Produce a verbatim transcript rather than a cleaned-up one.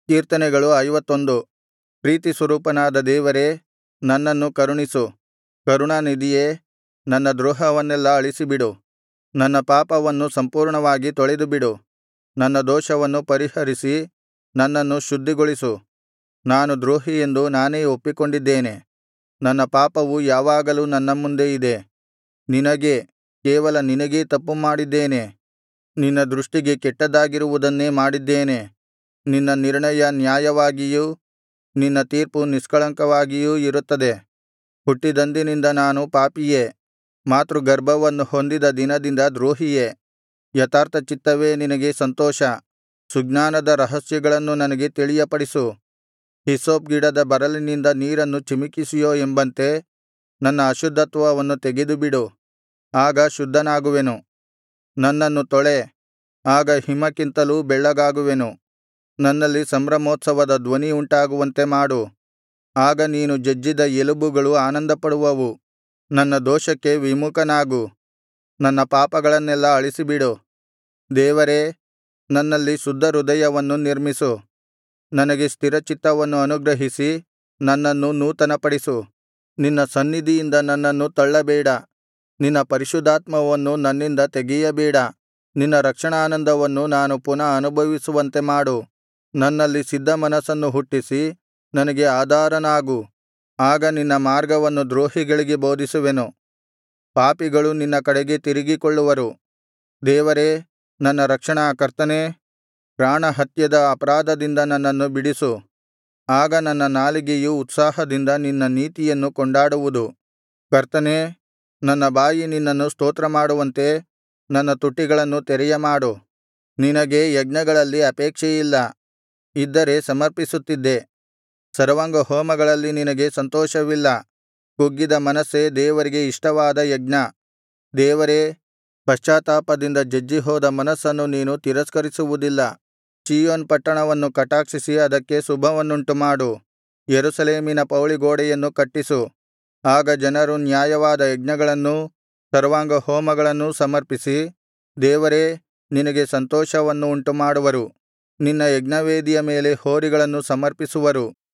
ಕೀರ್ತನೆಗಳು ಐವತ್ತೊಂದು. ಪ್ರೀತಿಸ್ವರೂಪನಾದ ದೇವರೇ, ನನ್ನನ್ನು ಕರುಣಿಸು. ಕರುಣಾನಿಧಿಯೇ, ನನ್ನ ದ್ರೋಹವನ್ನೆಲ್ಲಾ ಅಳಿಸಿಬಿಡು. ನನ್ನ ಪಾಪವನ್ನು ಸಂಪೂರ್ಣವಾಗಿ ತೊಳೆದುಬಿಡು. ನನ್ನ ದೋಷವನ್ನು ಪರಿಹರಿಸಿ ನನ್ನನ್ನು ಶುದ್ಧಿಗೊಳಿಸು. ನಾನು ದ್ರೋಹಿಯೆಂದು ನಾನೇ ಒಪ್ಪಿಕೊಂಡಿದ್ದೇನೆ. ನನ್ನ ಪಾಪವು ಯಾವಾಗಲೂ ನನ್ನ ಮುಂದೆ ಇದೆ. ನಿನಗೇ, ಕೇವಲ ನಿನಗೇ ತಪ್ಪುಮಾಡಿದ್ದೇನೆ. ನಿನ್ನ ದೃಷ್ಟಿಗೆ ಕೆಟ್ಟದ್ದಾಗಿರುವುದನ್ನೇ ಮಾಡಿದ್ದೇನೆ. ನಿನ್ನ ನಿರ್ಣಯ ನ್ಯಾಯವಾಗಿಯೂ ನಿನ್ನ ತೀರ್ಪು ನಿಷ್ಕಳಂಕವಾಗಿಯೂ ಇರುತ್ತದೆ. ಹುಟ್ಟಿದಂದಿನಿಂದ ನಾನು ಪಾಪಿಯೇ, ಮಾತೃಗರ್ಭವನ್ನು ಹೊಂದಿದ ದಿನದಿಂದ ದ್ರೋಹಿಯೇ. ಯಥಾರ್ಥಚಿತ್ತವೇ ನಿನಗೆ ಸಂತೋಷ. ಸುಜ್ಞಾನದ ರಹಸ್ಯಗಳನ್ನು ನನಗೆ ತಿಳಿಯಪಡಿಸು. ಹಿಸ್ಸೋಪ್ ಗಿಡದ ಬರಲಿನಿಂದ ನೀರನ್ನು ಚಿಮುಕಿಸಿಯೋ ಎಂಬಂತೆ ನನ್ನ ಅಶುದ್ಧತ್ವವನ್ನು ತೆಗೆದುಬಿಡು, ಆಗ ಶುದ್ಧನಾಗುವೆನು. ನನ್ನನ್ನು ತೊಳೆ, ಆಗ ಹಿಮಕ್ಕಿಂತಲೂ ಬೆಳ್ಳಗಾಗುವೆನು. ನನ್ನಲ್ಲಿ ಸಂಭ್ರಮೋತ್ಸವದ ಧ್ವನಿ ಉಂಟಾಗುವಂತೆ ಮಾಡು, ಆಗ ನೀನು ಜಜ್ಜಿದ ಎಲುಬುಗಳು ಆನಂದಪಡುವವು. ನನ್ನ ದೋಷಕ್ಕೆ ವಿಮುಖನಾಗು, ನನ್ನ ಪಾಪಗಳನ್ನೆಲ್ಲಾ ಅಳಿಸಿಬಿಡು. ದೇವರೇ, ನನ್ನಲ್ಲಿ ಶುದ್ಧ ಹೃದಯವನ್ನು ನಿರ್ಮಿಸು. ನನಗೆ ಸ್ಥಿರಚಿತ್ತವನ್ನು ಅನುಗ್ರಹಿಸಿ ನನ್ನನ್ನು ನೂತನಪಡಿಸು. ನಿನ್ನ ಸನ್ನಿಧಿಯಿಂದ ನನ್ನನ್ನು ತಳ್ಳಬೇಡ. ನಿನ್ನ ಪರಿಶುದ್ಧಾತ್ಮವನ್ನು ನನ್ನಿಂದ ತೆಗೆಯಬೇಡ. ನಿನ್ನ ರಕ್ಷಣಾನಂದವನ್ನು ನಾನು ಪುನಃ ಅನುಭವಿಸುವಂತೆ ಮಾಡು. ನನ್ನಲ್ಲಿ ಸಿದ್ಧಮನಸ್ಸನ್ನು ಹುಟ್ಟಿಸಿ ನನಗೆ ಆಧಾರನಾಗು. ಆಗ ನಿನ್ನ ಮಾರ್ಗವನ್ನು ದ್ರೋಹಿಗಳಿಗೆ ಬೋಧಿಸುವೆನು. ಪಾಪಿಗಳು ನಿನ್ನ ಕಡೆಗೆ ತಿರುಗಿಕೊಳ್ಳುವರು. ದೇವರೇ, ನನ್ನ ರಕ್ಷಣಾ ಕರ್ತನೇ, ಪ್ರಾಣಹತ್ಯದ ಅಪರಾಧದಿಂದ ನನ್ನನ್ನು ಬಿಡಿಸು. ಆಗ ನನ್ನ ನಾಲಿಗೆಯು ಉತ್ಸಾಹದಿಂದ ನಿನ್ನ ನೀತಿಯನ್ನು ಕೊಂಡಾಡುವುದು. ಕರ್ತನೇ, ನನ್ನ ಬಾಯಿ ನಿನ್ನನ್ನು ಸ್ತೋತ್ರಮಾಡುವಂತೆ ನನ್ನ ತುಟಿಗಳನ್ನು ತೆರೆಯಮಾಡು. ನಿನಗೆ ಯಜ್ಞಗಳಲ್ಲಿ ಅಪೇಕ್ಷೆಯಿಲ್ಲ, ಇದ್ದರೆ ಸಮರ್ಪಿಸುತ್ತಿದ್ದೆ. ಸರ್ವಾಂಗಹೋಮಗಳಲ್ಲಿ ನಿನಗೆ ಸಂತೋಷವಿಲ್ಲ. ಕುಗ್ಗಿದ ಮನಸ್ಸೇ ದೇವರಿಗೆ ಇಷ್ಟವಾದ ಯಜ್ಞ. ದೇವರೇ, ಪಶ್ಚಾತ್ತಾಪದಿಂದ ಜಜ್ಜಿಹೋದ ಮನಸ್ಸನ್ನು ನೀನು ತಿರಸ್ಕರಿಸುವುದಿಲ್ಲ. ಚೀಯೋನ್ ಪಟ್ಟಣವನ್ನು ಕಟಾಕ್ಷಿಸಿ ಅದಕ್ಕೆ ಶುಭವನ್ನುಂಟುಮಾಡು. ಯೆರೂಸಲೇಮಿನ ಪೌಳಿಗೋಡೆಯನ್ನು ಕಟ್ಟಿಸು. ಆಗ ಜನರು ನ್ಯಾಯವಾದ ಯಜ್ಞಗಳನ್ನೂ ಸರ್ವಾಂಗಹೋಮಗಳನ್ನೂ ಸಮರ್ಪಿಸಿ ದೇವರೇ, ನಿನಗೆ ಸಂತೋಷವನ್ನು ಉಂಟುಮಾಡುವರು. ನಿನ್ನ ಯಜ್ಞವೇದಿಯ ಮೇಲೆ ಹೋರಿಗಳನ್ನು ಸಮರ್ಪಿಸುವರು.